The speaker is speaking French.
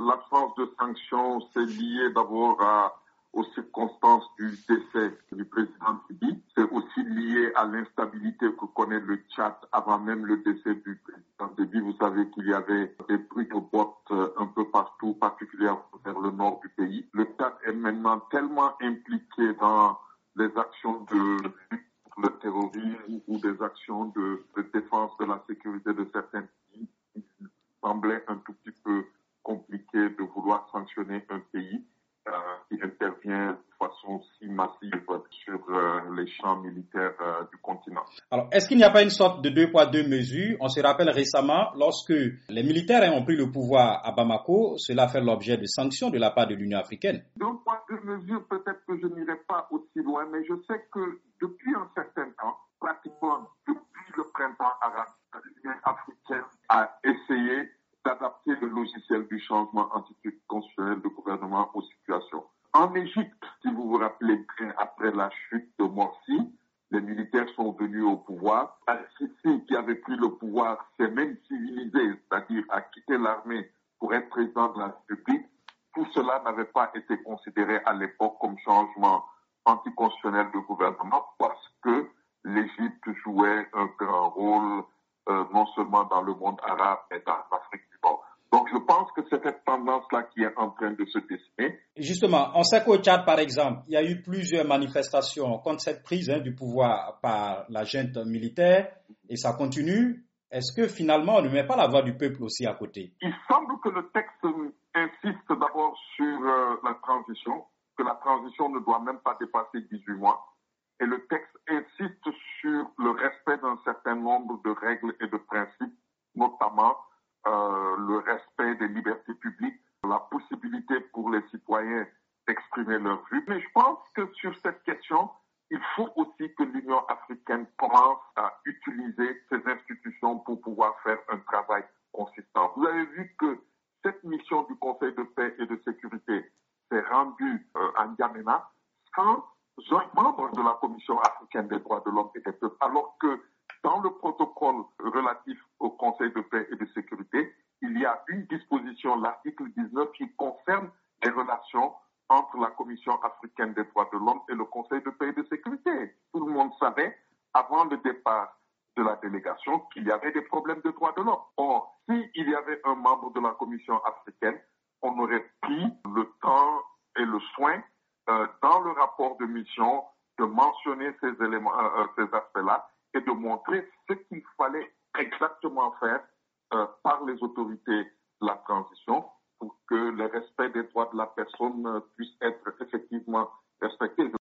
l'absence de sanctions, c'est lié d'abord aux circonstances du décès du président Tibi. C'est aussi lié à l'instabilité que connaît le Tchad avant même le décès du président Tibi. Vous savez qu'il y avait des bruits de bottes un peu partout, particulièrement vers le nord du pays. Le Tchad est maintenant tellement impliqué dans les actions de lutte contre le terrorisme ou des actions de défense de la sécurité de certains pays. Il semblait un tout petit peu compliqué de vouloir sanctionner un pays qui intervient de façon si massive sur les champs militaires du continent. Alors, est-ce qu'il n'y a pas une sorte de deux poids, deux mesures? On se rappelle récemment, lorsque les militaires ont pris le pouvoir à Bamako, cela a fait l'objet de sanctions de la part de l'Union africaine. Deux poids, deux mesures, peut-être que je n'irai pas aussi loin, mais je sais que depuis un certain temps, pratiquement depuis le printemps arabe, l'Union africaine a essayé d'adapter le logiciel du changement anticonstitutionnel de gouvernement aux situations. En Égypte, si vous vous rappelez bien, après la chute de Morsi, les militaires sont venus au pouvoir. Al-Sisi, qui avait pris le pouvoir, s'est même civilisé, c'est-à-dire a quitté l'armée pour être président de la République. Tout cela n'avait pas été considéré à l'époque comme changement anticonstitutionnel de gouvernement parce que l'Égypte jouait un grand rôle non seulement dans le monde arabe, mais dans l'Afrique du Nord. Donc je pense que c'est cette tendance-là qui est en train de se dessiner. Justement, on sait qu'au Tchad, par exemple, il y a eu plusieurs manifestations contre cette prise du pouvoir par la junte militaire et ça continue. Est-ce que finalement on ne met pas la voix du peuple aussi à côté? Il semble que le texte insiste d'abord sur la transition, que la transition ne doit même pas dépasser 18 mois. Et le texte insiste sur le respect d'un certain nombre de règles et de principes, notamment le respect des libertés publiques, la possibilité pour les citoyens d'exprimer leurs vues. Mais je pense que sur cette question, il faut aussi que l'Union africaine commence à utiliser ses institutions pour pouvoir faire un travail consistant. Vous avez vu que cette mission du Conseil de paix et de sécurité s'est rendue à N'Djamena sans un membre de la Commission africaine des droits de l'homme et des peuples, alors que dans le protocole relatif au Conseil de paix et de sécurité, il y a une disposition, l'article 19, qui concerne les relations entre la Commission africaine des droits de l'homme et le Conseil de paix et de sécurité. Tout le monde savait, avant le départ de la délégation, qu'il y avait des problèmes de droits de l'homme. Or, s'il y avait un membre de la Commission africaine, on aurait pris le temps et le soin dans le rapport de mission de mentionner ces éléments, ces aspects-là et de montrer ce qu'il fallait exactement faire par les autorités de la transition pour que le respect des droits de la personne puisse être effectivement respecté.